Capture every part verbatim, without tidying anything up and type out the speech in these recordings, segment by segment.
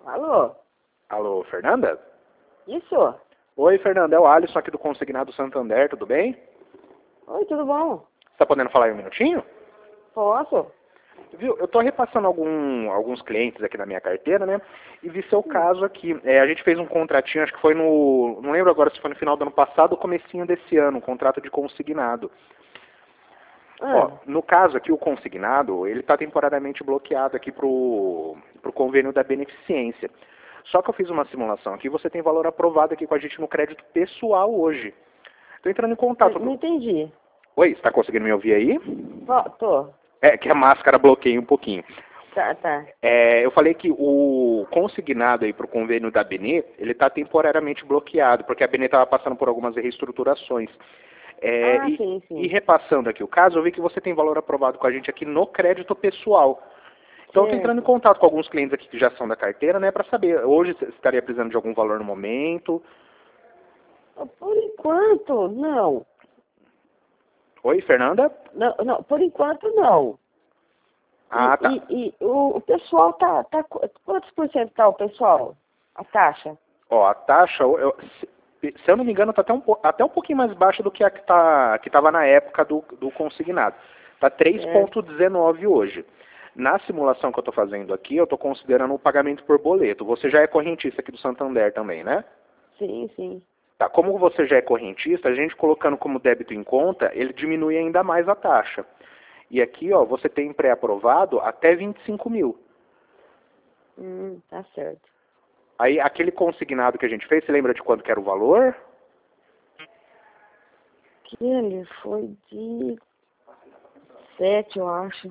Alô? Alô, Fernanda? Isso? Oi, Fernanda, é o Alisson aqui do Consignado Santander, tudo bem? Oi, tudo bom? Você tá podendo falar aí um minutinho? Posso? Viu, eu tô repassando algum, alguns clientes aqui na minha carteira, né? E vi seu caso aqui. É, a gente fez um contratinho, acho que foi no... Não lembro agora se foi no final do ano passado ou comecinho desse ano, um contrato de consignado. Ah, Ó, no caso aqui, o consignado, ele está temporariamente bloqueado aqui pro, pro convênio da beneficência. Só que eu fiz uma simulação aqui, você tem valor aprovado aqui com a gente no crédito pessoal hoje. Estou entrando em contato. não entendi. Oi, você está conseguindo me ouvir aí? Ó, tô. É que a máscara bloqueia um pouquinho. Tá, tá. É, eu falei que o consignado aí para o convênio da Benê, ele está temporariamente bloqueado, porque a Benê estava passando por algumas reestruturações. É, Ah, e, sim, sim. e repassando aqui o caso, eu vi que você tem valor aprovado com a gente aqui no crédito pessoal. Então, estou entrando em Certo. contato com alguns clientes aqui que já são da carteira, né, para saber, hoje você estaria precisando de algum valor no momento? Por enquanto, não. Oi, Fernanda? Não, não, por enquanto não. E, Ah, tá. e, e o, o pessoal tá, tá. qu- Quantos por cento tá o pessoal? A taxa? Ó, a taxa, eu- se, se eu não me engano, está até, um, po- até um pouquinho mais baixa do que a que tá, que estava na época do, do consignado. Está três Certo. vírgula dezenove hoje. Na simulação que eu estou fazendo aqui, eu estou considerando o pagamento por boleto. Você já é correntista aqui do Santander também, né? Sim, sim. Tá, como você já é correntista, a gente colocando como débito em conta, ele diminui ainda mais a taxa. E aqui, ó, você tem pré-aprovado até vinte e cinco mil. Hum, tá certo. Aí, aquele consignado que a gente fez, você lembra de quanto que era o valor? Que ele foi de sete, eu acho.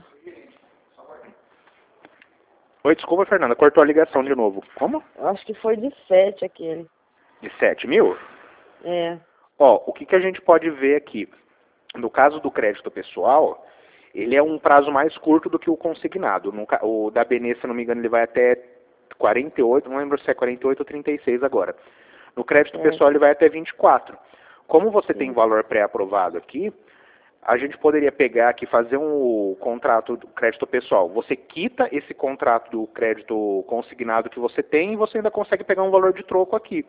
Oi, desculpa, Fernanda, cortou a ligação de novo. Como? Eu acho que foi de sete aquele. De sete mil? É. Ó, o que, que a gente pode ver aqui? No caso do crédito pessoal, ele é um prazo mais curto do que o consignado. No, ca- o da Benê, se não me engano, ele vai até quarenta e oito, não lembro se é quarenta e oito ou trinta e seis agora. No crédito Certo. pessoal, ele vai até vinte e quatro. Como você tem Sim. valor pré-aprovado aqui, a gente poderia pegar aqui e fazer um contrato do crédito pessoal. Você quita esse contrato do crédito consignado que você tem e você ainda consegue pegar um valor de troco aqui.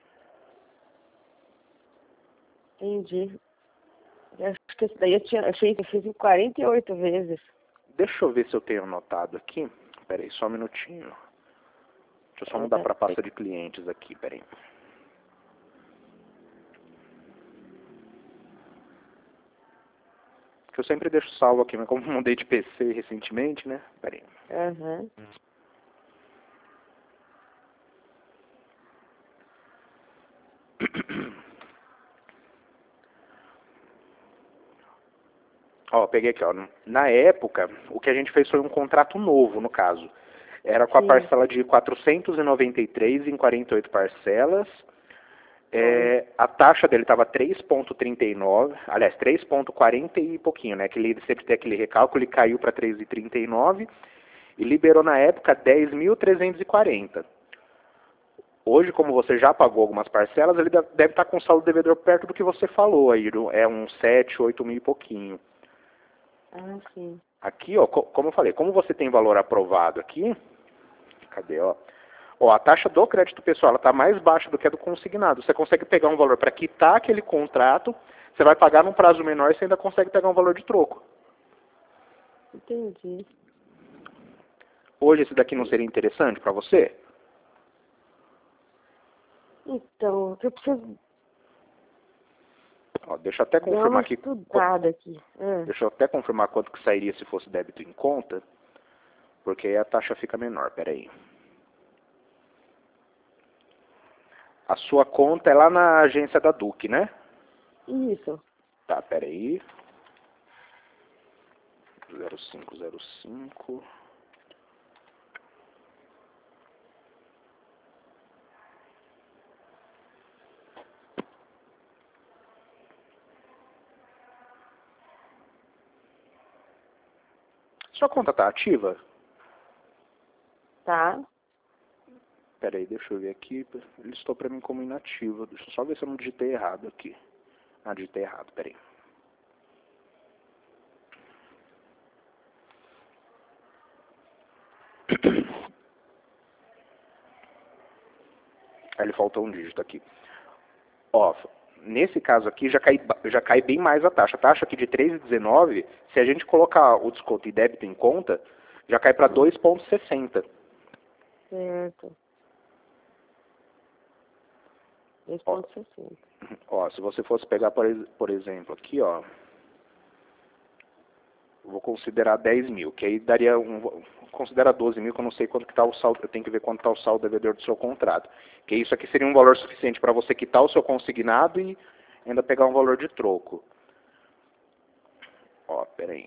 Entendi. Eu acho que esse daí eu tinha eu fiz, eu fiz em quarenta e oito vezes. Deixa eu ver se eu tenho anotado aqui. Pera aí, só um minutinho. Deixa eu só É, mudar tá- para a pasta de clientes aqui, pera aí. Que eu sempre deixo salvo aqui, mas como mudei de P C recentemente, né? Pera aí. Aham. Ó, peguei aqui, ó. Na época, o que a gente fez foi um contrato novo, no caso. Era com a Sim. parcela de quatrocentos e noventa e três em quarenta e oito parcelas. É, a taxa dele estava três vírgula trinta e nove, aliás, três vírgula quarenta e pouquinho, né? Que ele sempre tem aquele recálculo, ele caiu para três vírgula trinta e nove e liberou na época dez mil trezentos e quarenta. Hoje, como você já pagou algumas parcelas, ele deve estar com o saldo devedor perto do que você falou aí, é uns sete, oito mil e pouquinho. Ah, sim. Aqui, ó, co- como eu falei, como você tem valor aprovado aqui, cadê, ó? Ó, a taxa do crédito pessoal está mais baixa do que a do consignado. Você consegue pegar um valor para quitar aquele contrato, você vai pagar num prazo menor e você ainda consegue pegar um valor de troco. Entendi. Hoje esse daqui não seria interessante para você? Então, eu preciso Ó, deixa eu até dar uma confirmar aqui. qu- estudada aqui. Ah, Deixa eu até confirmar quanto que sairia se fosse débito em conta, porque aí a taxa fica menor. Pera aí. A sua conta é lá na agência da Duque, né? isso. Tá, pera aí. zero cinco zero cinco. Sua conta tá ativa? Tá? Pera aí, deixa eu ver aqui. Ele listou pra mim como inativa. Deixa eu só ver se eu não digitei errado aqui. Ah, digitei errado, pera aí. Ele faltou um dígito aqui. Ó, nesse caso aqui já cai, já cai bem mais a taxa. A taxa aqui de três vírgula dezenove, se a gente colocar o desconto e débito em conta, já cai para dois vírgula sessenta. Certo. dois vírgula sessenta. Ó, se você fosse pegar, por, ex- por exemplo, aqui, ó, vou considerar dez mil, que aí daria um, considera doze mil, que eu não sei quanto que tá o saldo, eu tenho que ver quanto está o saldo devedor do seu contrato. Que isso aqui seria um valor suficiente para você quitar o seu consignado e ainda pegar um valor de troco. Ó, peraí.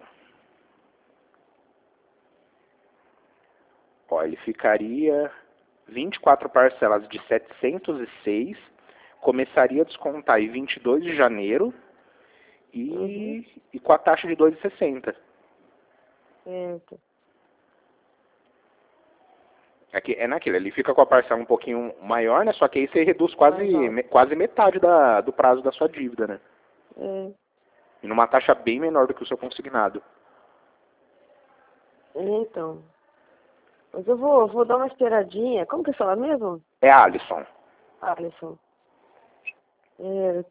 Ó, ele ficaria vinte e quatro parcelas de setecentos e seis, começaria a descontar em vinte e dois de janeiro e, Uhum. e com a taxa de dois vírgula sessenta. Certo. Aqui, é naquilo, ele fica com a parcela um pouquinho maior, né? Só que aí você reduz quase, Mais alto. me- quase metade da, do prazo da sua dívida, né? É. E numa taxa bem menor do que o seu consignado. Então. Mas eu vou, vou dar uma esperadinha. Como que fala mesmo? É Alisson. Alisson. É,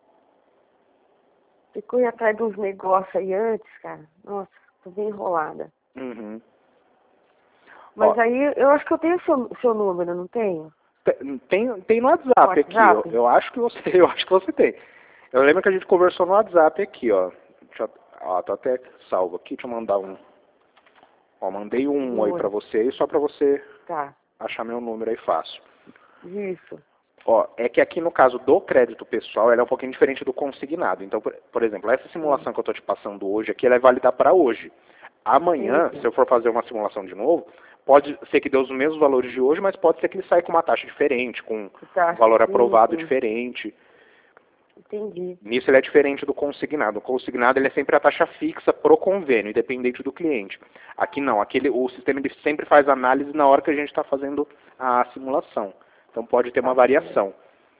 ficou ir atrás de uns negócios aí antes, cara. Nossa, tô bem enrolada. Uhum. Mas Ó, aí, eu acho que eu tenho seu, seu número, não tenho? te- tem, tem no WhatsApp, aqui, eu, WhatsApp? eu acho que você, eu acho que você tem. Eu lembro que a gente conversou no WhatsApp aqui, ó. Deixa eu, ó, tô até salvo aqui, deixa eu mandar um. Ó, mandei um oi pra Oi. você aí, só pra você Tá. achar meu número aí fácil. Isso. Ó, é que aqui no caso do crédito pessoal, ela é um pouquinho diferente do consignado. Então, por, por exemplo, essa simulação Hum. que eu estou te passando hoje aqui, ela é válida para hoje. Amanhã, Sim, se eu sim. for fazer uma simulação de novo, pode ser que dê os mesmos valores de hoje, mas pode ser que ele saia com uma taxa diferente, com um Tá. valor Sim, aprovado sim. diferente. Entendi. Nisso ele é diferente do consignado. O consignado ele é sempre a taxa fixa pro convênio, independente do cliente. Aqui não, aqui ele, o sistema ele sempre faz análise na hora que a gente está fazendo a simulação. Então pode ter uma Tá certo. variação.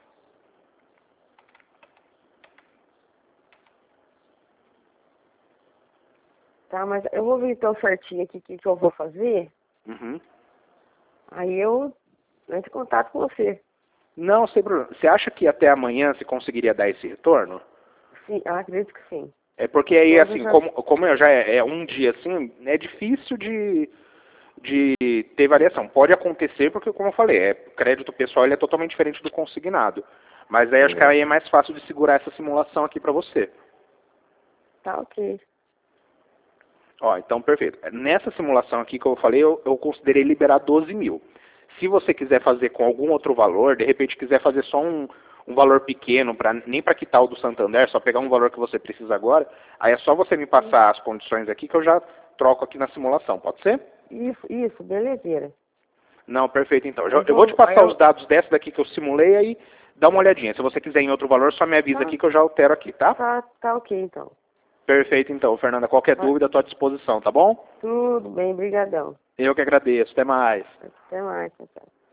Tá, mas eu vou ver então certinho aqui o que, que eu vou fazer. Uhum. Aí eu entro em contato com você. Não, sem problema. Você acha que até amanhã você conseguiria dar esse retorno? Sim, eu acredito que sim. É porque aí, Hoje eu assim, já... como, como eu já é, é um dia assim, é difícil de, de ter variação. Pode acontecer porque, como eu falei, é, crédito pessoal ele é totalmente diferente do consignado. Mas aí acho que aí é Certo. mais fácil de segurar essa simulação aqui para você. Tá ok. Ó, então perfeito. Nessa simulação aqui que eu falei, eu, eu considerei liberar doze mil. Se você quiser fazer com algum outro valor, de repente quiser fazer só um, um valor pequeno, pra, nem para quitar o do Santander, só pegar um valor que você precisa agora, aí é só você me passar as condições aqui que eu já troco aqui na simulação, pode ser? Isso, isso, belezeira. Não, perfeito então. Já- Eu Eu vou te vou... Aí passar os eu... dados dessa daqui que eu simulei, aí dá uma olhadinha. Se você quiser em outro valor, só me avisa Tá, aqui que eu já altero aqui, tá? tá, tá ok então. Perfeito então, Fernanda. Qualquer Vai- dúvida, estou à disposição, tá bom? Tudo bem, brigadão. Eu que agradeço. Até mais. Até mais, tchau, tchau.